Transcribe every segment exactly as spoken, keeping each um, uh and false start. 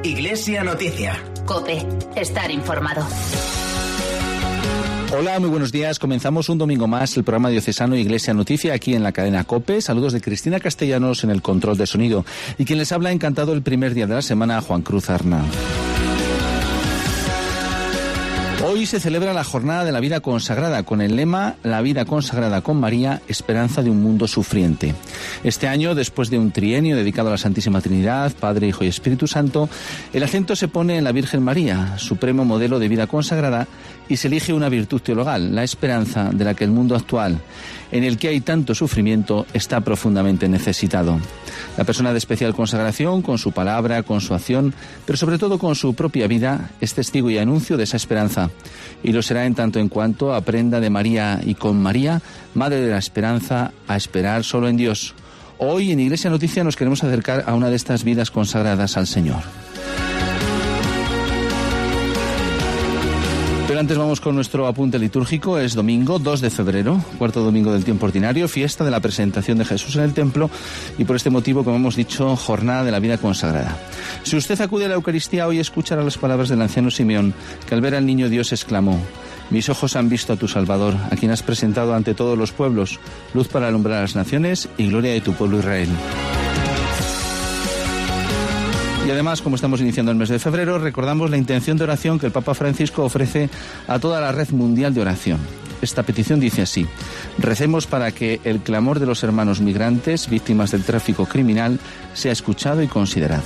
Iglesia Noticia. COPE. Estar informado. Hola, muy buenos días. Comenzamos un domingo más el programa diocesano Iglesia Noticia aquí en la cadena COPE. Saludos de Cristina Castellanos en el control de sonido. Y quien les habla, encantado el primer día de la semana, Juan Cruz Arnal. Hoy se celebra la Jornada de la Vida Consagrada con el lema La vida consagrada con María, esperanza de un mundo sufriente. Este año, después de un trienio dedicado a la Santísima Trinidad, Padre, Hijo y Espíritu Santo, el acento se pone en la Virgen María, supremo modelo de vida consagrada, y se elige una virtud teologal, la esperanza de la que el mundo actual, en el que hay tanto sufrimiento, está profundamente necesitado. La persona de especial consagración, con su palabra, con su acción, pero sobre todo con su propia vida, es testigo y anuncio de esa esperanza. Y lo será en tanto en cuanto aprenda de María y con María, Madre de la Esperanza, a esperar solo en Dios. Hoy en Iglesia Noticia nos queremos acercar a una de estas vidas consagradas al Señor. Pero antes vamos con nuestro apunte litúrgico. Es domingo dos de febrero, cuarto domingo del tiempo ordinario, fiesta de la presentación de Jesús en el templo y por este motivo, como hemos dicho, jornada de la vida consagrada. Si usted acude a la Eucaristía hoy, escuchará las palabras del anciano Simeón, que al ver al niño Dios exclamó: mis ojos han visto a tu Salvador, a quien has presentado ante todos los pueblos, luz para alumbrar a las naciones y gloria de tu pueblo Israel. Y además, como estamos iniciando el mes de febrero, recordamos la intención de oración que el Papa Francisco ofrece a toda la red mundial de oración. Esta petición dice así: recemos para que el clamor de los hermanos migrantes, víctimas del tráfico criminal, sea escuchado y considerado.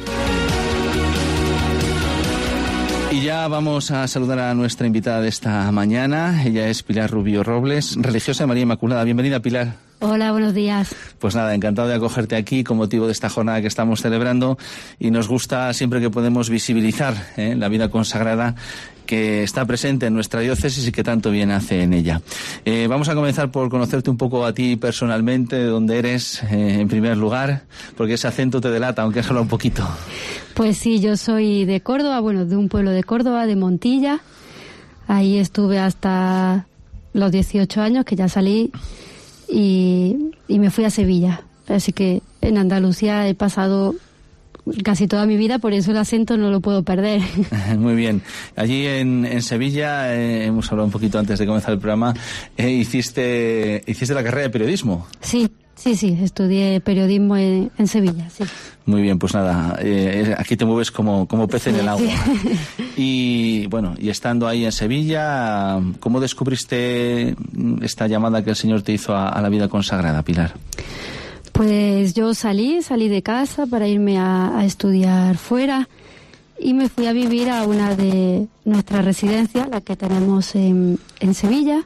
Y ya vamos a saludar a nuestra invitada de esta mañana. Ella es Pilar Rubio Robles, religiosa de María Inmaculada. Bienvenida, Pilar. Hola, buenos días. Pues nada, encantado de acogerte aquí con motivo de esta jornada que estamos celebrando, y nos gusta siempre que podemos visibilizar ¿eh? la vida consagrada que está presente en nuestra diócesis y que tanto bien hace en ella. Eh, vamos a comenzar por conocerte un poco a ti personalmente, de dónde eres, eh, en primer lugar, porque ese acento te delata, aunque solo un poquito. Pues sí, yo soy de Córdoba, bueno, de un pueblo de Córdoba, de Montilla. Ahí estuve hasta los dieciocho años, que ya salí, y, y me fui a Sevilla. Así que en Andalucía he pasado casi toda mi vida, por eso el acento no lo puedo perder. Muy bien. Allí en, en Sevilla, eh, hemos hablado un poquito antes de comenzar el programa, eh, hiciste hiciste la carrera de periodismo. Sí, sí, sí, estudié periodismo en, en Sevilla, sí. Muy bien, pues nada, eh, aquí te mueves como, como pez en sí, el agua. Sí. Y bueno, y estando ahí en Sevilla, ¿cómo descubriste esta llamada que el Señor te hizo a, a la vida consagrada, Pilar? Pues yo salí, salí de casa para irme a, a estudiar fuera y me fui a vivir a una de nuestras residencias, la que tenemos en, en Sevilla,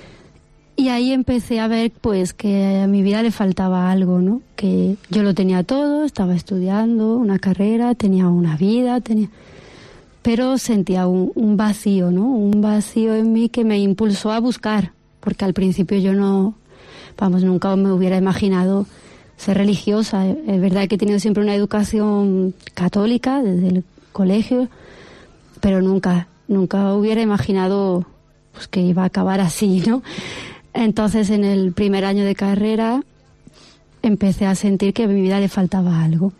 y ahí empecé a ver pues que a mi vida le faltaba algo, ¿no? Que yo lo tenía todo, estaba estudiando una carrera, tenía una vida, tenía... pero sentía un, un vacío, ¿no? Un vacío en mí que me impulsó a buscar, porque al principio yo no, vamos, nunca me hubiera imaginado ser religiosa. Es verdad que he tenido siempre una educación católica desde el colegio, pero nunca, nunca hubiera imaginado pues, que iba a acabar así, ¿no? Entonces, en el primer año de carrera empecé a sentir que a mi vida le faltaba algo.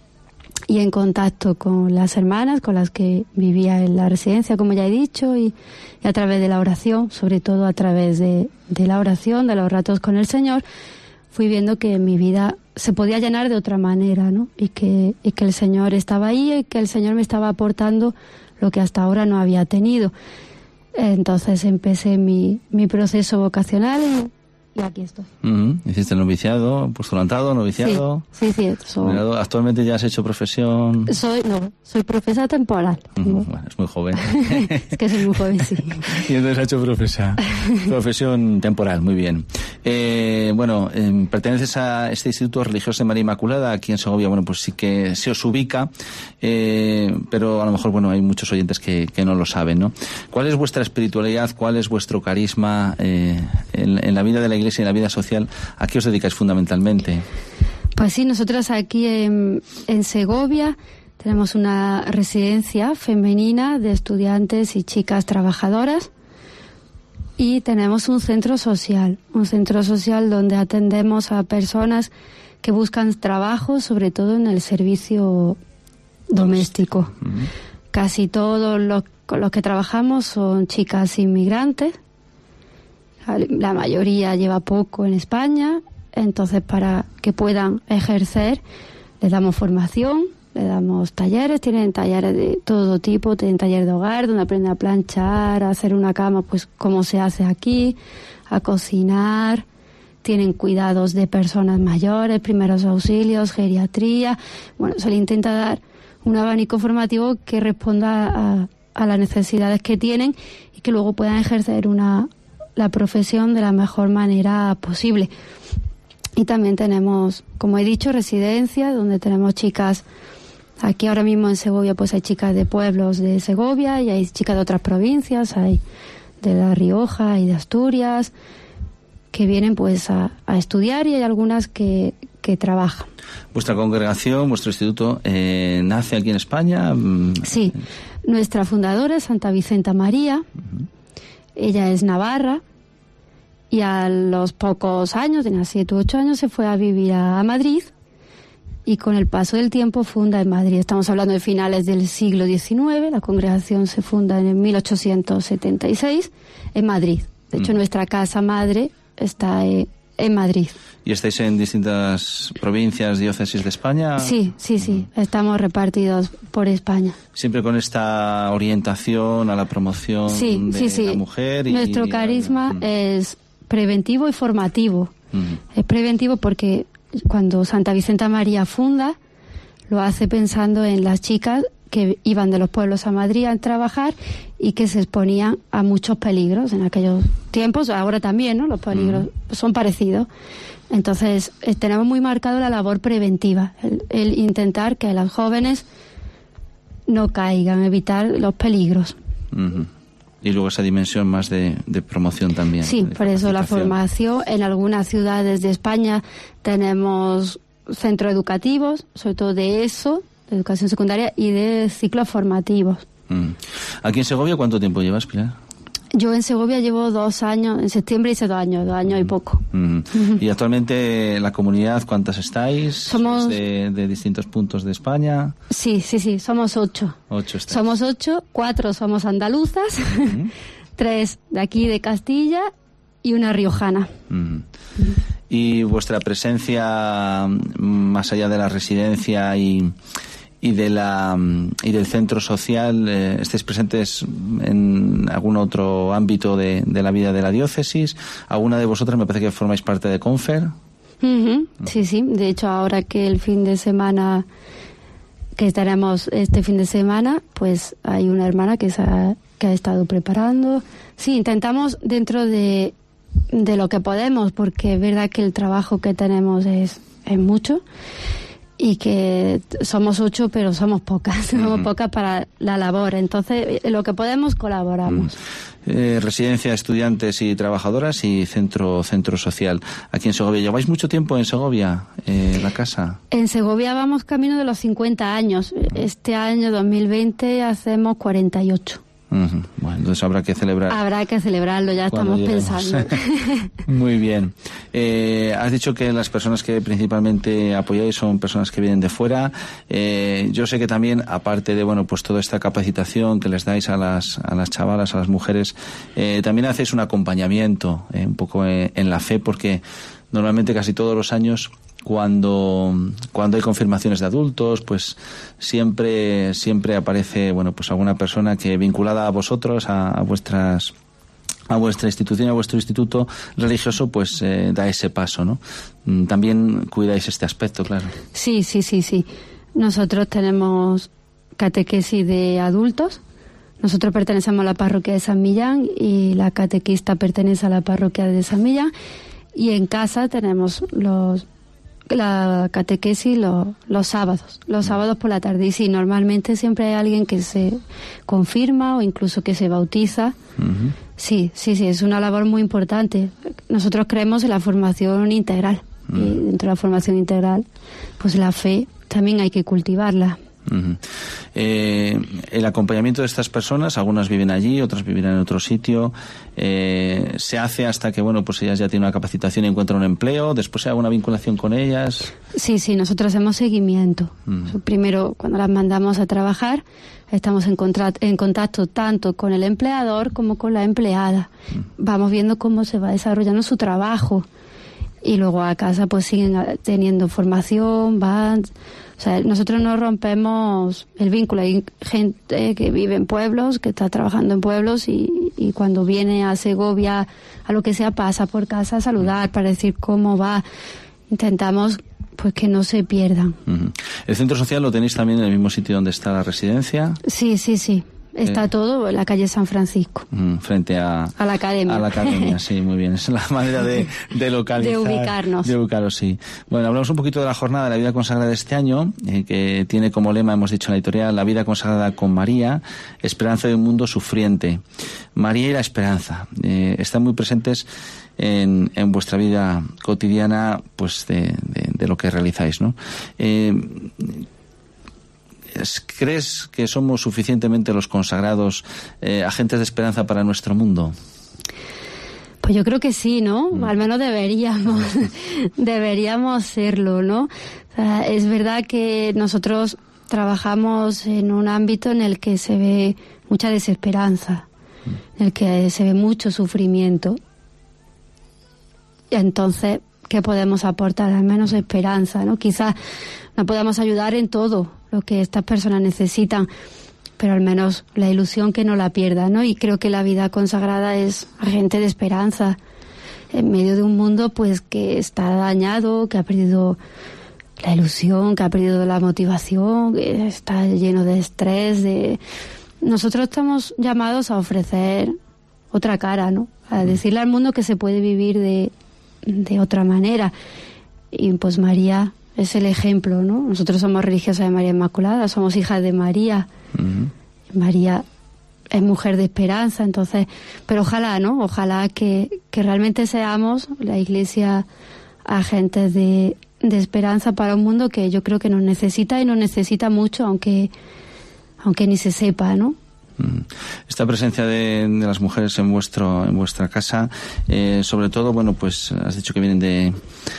Y en contacto con las hermanas con las que vivía en la residencia, como ya he dicho, y, y a través de la oración, sobre todo a través de, de la oración, de los ratos con el Señor, fui viendo que mi vida se podía llenar de otra manera, ¿no? Y que, y que el Señor estaba ahí y que el Señor me estaba aportando lo que hasta ahora no había tenido. Entonces empecé mi, mi proceso vocacional y, y aquí estoy. Uh-huh. ¿Hiciste el noviciado, postulantado, noviciado? Sí, sí, sí. Soy... ¿Actualmente ya has hecho profesión? Soy, no, soy profesa temporal. Uh-huh. Bueno, es muy joven. Es que soy muy joven, sí. Y entonces ha hecho profesa, profesión temporal, muy bien. Eh, bueno, eh, perteneces a este Instituto Religioso de María Inmaculada, aquí en Segovia, bueno, pues sí que se os ubica, eh, pero a lo mejor, bueno, hay muchos oyentes que, que no lo saben, ¿no? ¿Cuál es vuestra espiritualidad, cuál es vuestro carisma eh, en, en la vida de la Iglesia y en la vida social? ¿A qué os dedicáis fundamentalmente? Pues sí, nosotros aquí en, en Segovia tenemos una residencia femenina de estudiantes y chicas trabajadoras. Y tenemos un centro social, un centro social donde atendemos a personas que buscan trabajo, sobre todo en el servicio doméstico. Uh-huh. Casi todos los con los que trabajamos son chicas inmigrantes. La mayoría lleva poco en España, entonces para que puedan ejercer les damos formación, les damos talleres, tienen talleres de todo tipo, tienen taller de hogar donde aprenden a planchar, a hacer una cama, pues como se hace aquí, a cocinar, tienen cuidados de personas mayores, primeros auxilios, geriatría. Bueno, se le intenta dar un abanico formativo que responda a, a las necesidades que tienen y que luego puedan ejercer una la profesión de la mejor manera posible. Y también tenemos, como he dicho, residencias donde tenemos chicas. Aquí ahora mismo en Segovia pues hay chicas de pueblos de Segovia y hay chicas de otras provincias, hay de La Rioja y de Asturias, que vienen pues a, a estudiar, y hay algunas que, que trabajan. ¿Vuestra congregación, vuestro instituto, eh, nace aquí en España? Sí, nuestra fundadora es Santa Vicenta María. Uh-huh. Ella es navarra y a los pocos años, tenía siete u ocho años, se fue a vivir a, a Madrid, y con el paso del tiempo funda en Madrid. Estamos hablando de finales del siglo diecinueve, la congregación se funda en mil ochocientos setenta y seis en Madrid. De hecho, mm. nuestra casa madre está eh, en Madrid. ¿Y estáis en distintas provincias, diócesis de España? Sí, sí, sí. Estamos repartidos por España. Siempre con esta orientación a la promoción sí, de sí, sí. la mujer. Y, Nuestro y, carisma y, es preventivo y formativo. Uh-huh. Es preventivo porque cuando Santa Vicenta María funda, lo hace pensando en las chicas que iban de los pueblos a Madrid a trabajar y que se exponían a muchos peligros en aquellos tiempos. Ahora también, ¿no? Los peligros uh-huh. son parecidos. Entonces, eh, tenemos muy marcado la labor preventiva, el, el intentar que las jóvenes no caigan, evitar los peligros. Uh-huh. Y luego esa dimensión más de, de promoción también. Sí, por eso la formación. En algunas ciudades de España tenemos centros educativos, sobre todo de eso, de educación secundaria, y de ciclos formativos. Uh-huh. ¿Aquí en Segovia cuánto tiempo llevas, Pilar? Yo en Segovia llevo dos años, en septiembre hice dos años, dos años y poco. Mm. Uh-huh. Y actualmente la comunidad, ¿cuántas estáis? Somos de, de distintos puntos de España. Sí, sí, sí, somos ocho. Ocho estáis. Somos ocho, cuatro somos andaluzas, uh-huh. tres de aquí de Castilla y una riojana. Uh-huh. Uh-huh. Y vuestra presencia más allá de la residencia y y de la y del centro social, eh, ¿estáis presentes en algún otro ámbito de, de la vida de la diócesis? ¿Alguna de vosotras me parece que formáis parte de Confer? Uh-huh. Sí, sí. De hecho, ahora que el fin de semana, que estaremos este fin de semana, pues hay una hermana que, se ha, que ha estado preparando. Sí, intentamos dentro de, de lo que podemos, porque es verdad que el trabajo que tenemos es, es mucho. Y que somos ocho, pero somos pocas, somos uh-huh. pocas para la labor. Entonces, lo que podemos, colaboramos. Uh-huh. Eh, residencia, estudiantes y trabajadoras y centro centro social. Aquí en Segovia, ¿lleváis mucho tiempo en Segovia, eh, la casa? En Segovia vamos camino de los cincuenta años. Uh-huh. Este año, dos mil veinte, hacemos cuarenta y ocho. Uh-huh. Bueno, entonces habrá que celebrar. Habrá que celebrarlo, ya estamos lleguemos. pensando. Muy bien. Eh, has dicho que las personas que principalmente apoyáis son personas que vienen de fuera. Eh, yo sé que también, aparte de bueno, pues toda esta capacitación que les dais a las a las chavalas, a las mujeres, eh, también hacéis un acompañamiento, eh, un poco en, en la fe, porque normalmente casi todos los años, cuando cuando hay confirmaciones de adultos, pues siempre siempre aparece bueno pues alguna persona que vinculada a vosotros, a, a vuestras a vuestra institución, a vuestro instituto religioso, pues eh, da ese paso, ¿no? También cuidáis este aspecto, claro. Sí, sí, sí, sí. Nosotros tenemos catequesis de adultos. Nosotros pertenecemos a la parroquia de San Millán y la catequista pertenece a la parroquia de San Millán. Y en casa tenemos los la catequesis los, los sábados, los sábados por la tarde. Y sí, normalmente siempre hay alguien que se confirma o incluso que se bautiza. Uh-huh. Sí, sí, sí, es una labor muy importante. Nosotros creemos en la formación integral. Uh-huh. Y dentro de la formación integral, pues la fe también hay que cultivarla. Uh-huh. Eh, el acompañamiento de estas personas, algunas viven allí, otras viven en otro sitio, eh, se hace hasta que, bueno, pues ellas ya tienen una capacitación y encuentran un empleo, después se haga una vinculación con ellas. Sí, sí, nosotros hacemos seguimiento. Uh-huh. Primero, cuando las mandamos a trabajar, estamos en, contra- en contacto tanto con el empleador como con la empleada. Uh-huh. Vamos viendo cómo se va desarrollando su trabajo. Y luego a casa pues siguen teniendo formación, van... O sea, nosotros no rompemos el vínculo. Hay gente que vive en pueblos, que está trabajando en pueblos y, y cuando viene a Segovia, a lo que sea, pasa por casa a saludar para decir cómo va. Intentamos pues que no se pierdan. Uh-huh. ¿El centro social lo tenéis también en el mismo sitio donde está la residencia? Sí, sí, sí. Está eh. todo en la calle San Francisco. Uh, frente a... A la academia. A la academia, sí, muy bien. Es la manera de, de localizar. De ubicarnos. De ubicaros, sí. Bueno, hablamos un poquito de la jornada de la vida consagrada de este año, eh, que tiene como lema, hemos dicho en la editorial, la vida consagrada con María, esperanza de un mundo sufriente. María y la esperanza. Eh, están muy presentes en, en vuestra vida cotidiana, pues de, de, de lo que realizáis, ¿no? Eh, ¿Crees que somos suficientemente los consagrados eh, agentes de esperanza para nuestro mundo? Pues yo creo que sí, ¿no? Mm. Al menos deberíamos, deberíamos serlo, ¿no? O sea, es verdad que nosotros trabajamos en un ámbito en el que se ve mucha desesperanza, mm. en el que se ve mucho sufrimiento. Entonces, ¿qué podemos aportar? Al menos esperanza, ¿no? Quizás no podamos ayudar en todo lo que estas personas necesitan, pero al menos la ilusión que no la pierdan, ¿no? Y creo que la vida consagrada es agente de esperanza en medio de un mundo pues que está dañado, que ha perdido la ilusión, que ha perdido la motivación, que está lleno de estrés. De... Nosotros estamos llamados a ofrecer otra cara, ¿no? A decirle al mundo que se puede vivir de, de otra manera. Y pues María es el ejemplo, ¿no? Nosotros somos religiosas de María Inmaculada, somos hijas de María. Uh-huh. María es mujer de esperanza, entonces, pero ojalá, ¿no? Ojalá que, que realmente seamos la Iglesia agentes de, de esperanza para un mundo que yo creo que nos necesita y nos necesita mucho, aunque, aunque ni se sepa, ¿no? Esta presencia de, de las mujeres en vuestro en vuestra casa, eh, sobre todo, bueno, pues has dicho que vienen de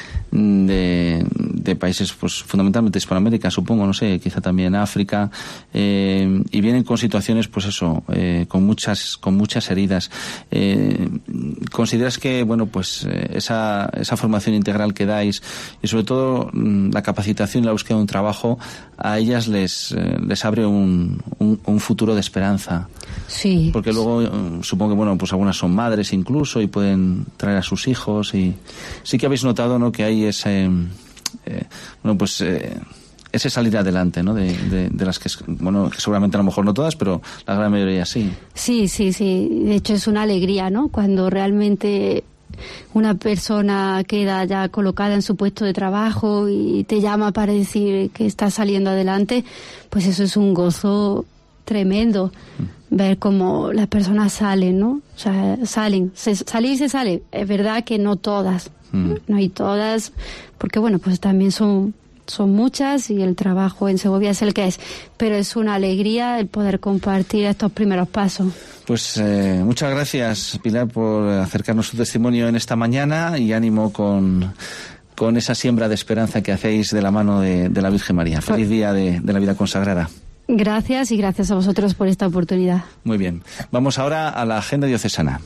de, de países, pues fundamentalmente Hispanoamérica, supongo, no sé, quizá también África, eh, y vienen con situaciones, pues eso, eh, con muchas con muchas heridas. Eh, ¿Consideras que, bueno, pues esa esa formación integral que dais y sobre todo la capacitación y la búsqueda de un trabajo a ellas les eh, les abre un, un un futuro de esperanza? Sí. Porque luego supongo que, bueno, pues algunas son madres incluso y pueden traer a sus hijos, y sí que habéis notado, ¿no?, que hay ese eh, bueno, pues eh, ese salir adelante, ¿no?, de, de, de las que, bueno, que seguramente a lo mejor no todas, pero la gran mayoría sí. Sí, sí, sí. De hecho es una alegría, ¿no?, cuando realmente una persona queda ya colocada en su puesto de trabajo y te llama para decir que está saliendo adelante, pues eso es un gozo tremendo. Mm. Ver cómo las personas salen, ¿no? O sea, salen, se, salir y se sale. Es verdad que no todas, mm. no hay todas, porque bueno, pues también son son muchas y el trabajo en Segovia es el que es, pero es una alegría el poder compartir estos primeros pasos. Pues eh, muchas gracias, Pilar, por acercarnos tu testimonio en esta mañana, y ánimo con con esa siembra de esperanza que hacéis de la mano de, de la Virgen María. Feliz día de, de la vida consagrada. Gracias, y gracias a vosotros por esta oportunidad. Muy bien. Vamos ahora a la agenda diocesana.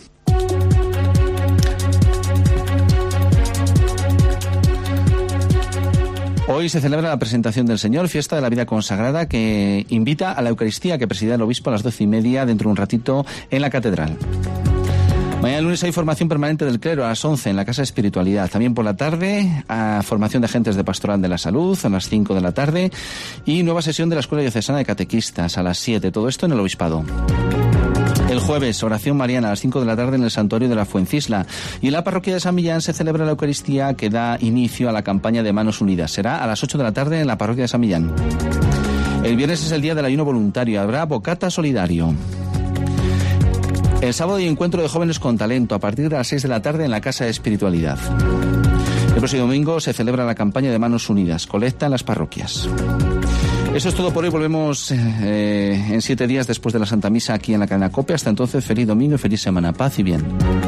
Hoy se celebra la presentación del Señor, fiesta de la vida consagrada, que invita a la Eucaristía que presida el obispo a las doce y media, dentro de un ratito, en la catedral. Mañana lunes hay formación permanente del clero a las once en la Casa de Espiritualidad. También por la tarde, a formación de agentes de Pastoral de la Salud a las cinco de la tarde, y nueva sesión de la Escuela Diocesana de Catequistas a las siete. Todo esto en el Obispado. El jueves, oración mariana a las cinco de la tarde en el Santuario de la Fuencisla. Y en la parroquia de San Millán se celebra la Eucaristía que da inicio a la campaña de Manos Unidas. Será a las ocho de la tarde en la parroquia de San Millán. El viernes es el día del ayuno voluntario. Habrá bocata solidario. El sábado hay encuentro de jóvenes con talento a partir de las seis de la tarde en la Casa de Espiritualidad. El próximo domingo se celebra la campaña de Manos Unidas, colecta en las parroquias. Eso es todo por hoy. Volvemos eh, en siete días después de la Santa Misa aquí en la cadena COPE. Hasta entonces, feliz domingo y feliz semana. Paz y bien.